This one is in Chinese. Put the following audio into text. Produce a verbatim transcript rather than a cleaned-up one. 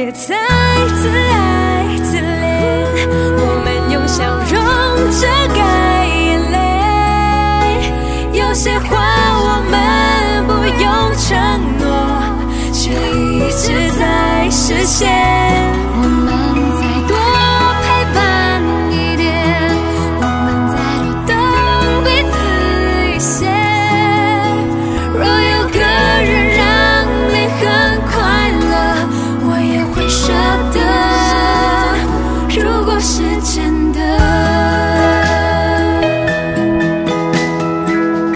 别再自爱自怜，我们用笑容遮盖眼泪。有些话我们不用承诺，却一直在实现。